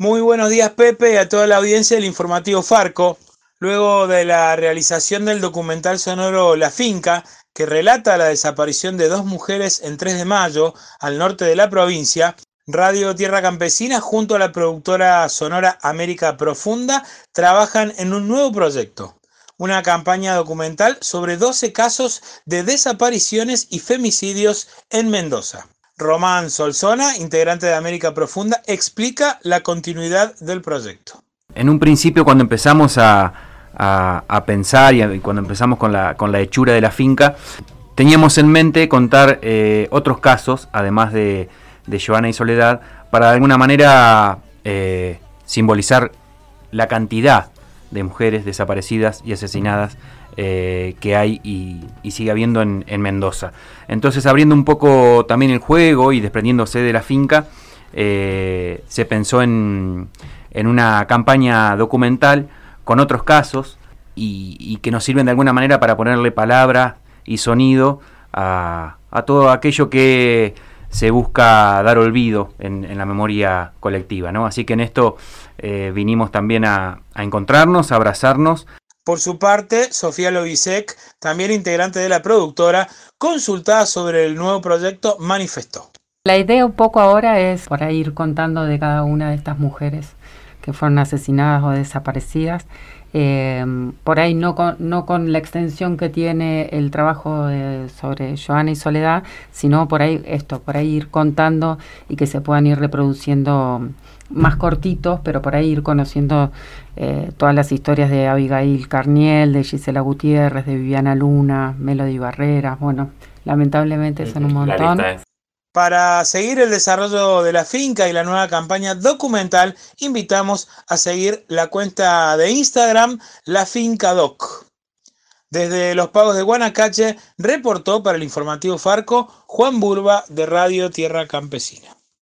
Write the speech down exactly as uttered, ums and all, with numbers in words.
Muy buenos días, Pepe, y a toda la audiencia del informativo Farco. Luego de la realización del documental sonoro La Finca, que relata la desaparición de dos mujeres en tres de mayo, al norte de la provincia, Radio Tierra Campesina junto a la productora sonora América Profunda trabajan en un nuevo proyecto, una campaña documental sobre doce casos de desapariciones y femicidios en Mendoza. Román Solsona, integrante de América Profunda, explica la continuidad del proyecto. En un principio, cuando empezamos a, a, a pensar y, a, y cuando empezamos con la, con la hechura de La Finca, teníamos en mente contar eh, otros casos, además de, de Joana y Soledad, para de alguna manera eh, simbolizar la cantidad de mujeres desaparecidas y asesinadas eh, que hay y, y sigue habiendo en, en Mendoza. Entonces, abriendo un poco también el juego y desprendiéndose de La Finca, eh, se pensó en, en una campaña documental con otros casos y, y que nos sirven de alguna manera para ponerle palabra y sonido a, a todo aquello que se busca dar olvido en, en la memoria colectiva, ¿no? Así que en esto eh, vinimos también a, a encontrarnos, a abrazarnos. Por su parte, Sofía Lobisek, también integrante de la productora, consultada sobre el nuevo proyecto, manifestó. La idea un poco ahora es por ahí ir contando de cada una de estas mujeres que fueron asesinadas o desaparecidas, eh, por ahí no con, no con la extensión que tiene el trabajo de, sobre Joana y Soledad, sino por ahí esto, por ahí ir contando y que se puedan ir reproduciendo más cortitos, pero por ahí ir conociendo eh, todas las historias de Abigail Carniel, de Gisela Gutiérrez, de Viviana Luna, Melody Barreras. Bueno, lamentablemente son un montón. Para seguir el desarrollo de La Finca y la nueva campaña documental, invitamos a seguir la cuenta de Instagram La Finca Doc. Desde Los Pagos de Guanacache, reportó para el informativo Farco Juan Burba de Radio Tierra Campesina.